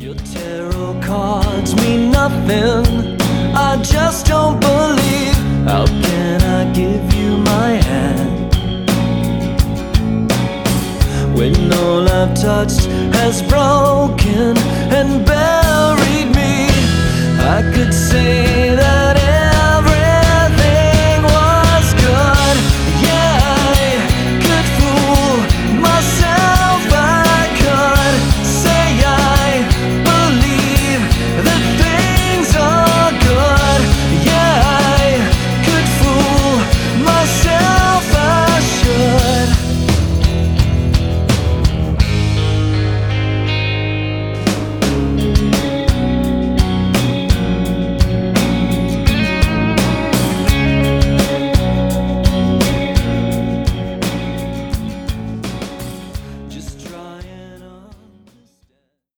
Your tarot cards mean nothing. I just don't believe. How can I give you my hand when all I've touched has broken and buried me? I could say